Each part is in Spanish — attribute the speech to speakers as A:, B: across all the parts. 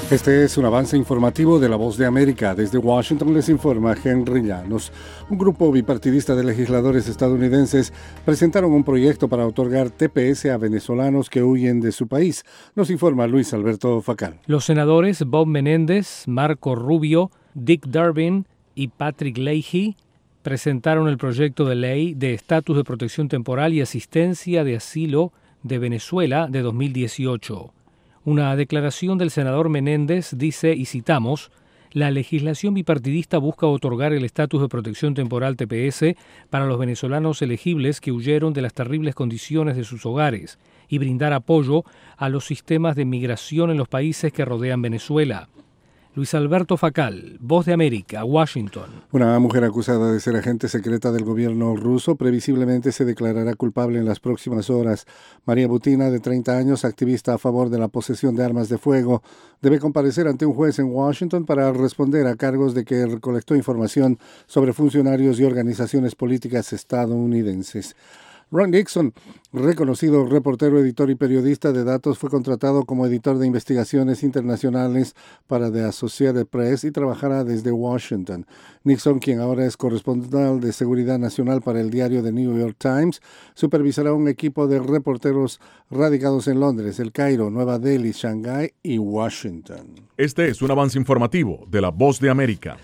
A: Este es un avance informativo de La Voz de América. Desde Washington les informa Henry Llanos. Un grupo bipartidista de legisladores estadounidenses presentaron un proyecto para otorgar TPS a venezolanos que huyen de su país. Nos informa Luis Alberto Facal.
B: Los senadores Bob Menéndez, Marco Rubio, Dick Durbin y Patrick Leahy presentaron el proyecto de ley de estatus de protección temporal y asistencia de asilo de Venezuela de 2018. Una declaración del senador Menéndez dice, y citamos, la legislación bipartidista busca otorgar el estatus de protección temporal TPS para los venezolanos elegibles que huyeron de las terribles condiciones de sus hogares y brindar apoyo a los sistemas de migración en los países que rodean Venezuela. Luis Alberto Facal, Voz de América, Washington.
A: Una mujer acusada de ser agente secreta del gobierno ruso previsiblemente se declarará culpable en las próximas horas. María Butina, de 30 años, activista a favor de la posesión de armas de fuego, debe comparecer ante un juez en Washington para responder a cargos de que recolectó información sobre funcionarios y organizaciones políticas estadounidenses. Ron Nixon, reconocido reportero, editor y periodista de datos, fue contratado como editor de investigaciones internacionales para The Associated Press y trabajará desde Washington. Nixon, quien ahora es corresponsal de seguridad nacional para el diario The New York Times, supervisará un equipo de reporteros radicados en Londres, El Cairo, Nueva Delhi, Shanghái y Washington.
C: Este es un avance informativo de La Voz de América.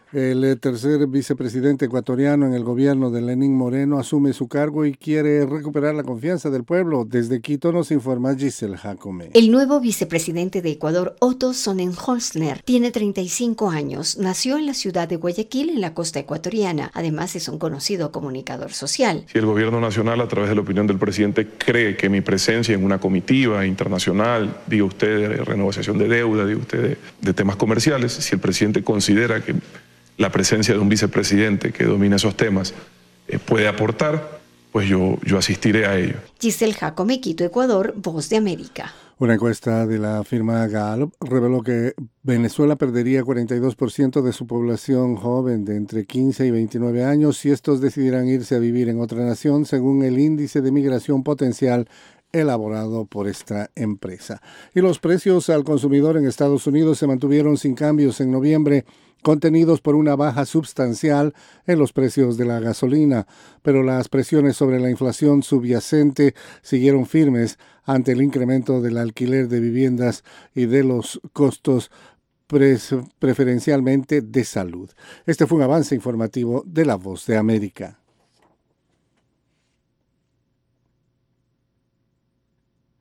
A: El tercer vicepresidente ecuatoriano en el gobierno de Lenín Moreno asume su cargo y quiere recuperar la confianza del pueblo. Desde Quito nos informa Giselle Jacome.
D: El nuevo vicepresidente de Ecuador, Otto Sonnenholzner, tiene 35 años. Nació en la ciudad de Guayaquil, en la costa ecuatoriana. Además, es un conocido comunicador social.
E: Si el gobierno nacional, a través de la opinión del presidente, cree que mi presencia en una comitiva internacional, diga usted de renegociación de deuda, diga usted de temas comerciales, si el presidente considera que la presencia de un vicepresidente que domina esos temas puede aportar, pues yo asistiré a ello.
D: Giselle Jacome, Quito, Ecuador, Voz de América.
A: Una encuesta de la firma Gallup reveló que Venezuela perdería 42% de su población joven de entre 15 y 29 años si estos decidieran irse a vivir en otra nación, según el índice de migración potencial elaborado por esta empresa. Y los precios al consumidor en Estados Unidos se mantuvieron sin cambios en noviembre, contenidos por una baja sustancial en los precios de la gasolina, pero las presiones sobre la inflación subyacente siguieron firmes ante el incremento del alquiler de viviendas y de los costos preferencialmente de salud. Este fue un avance informativo de La Voz de América.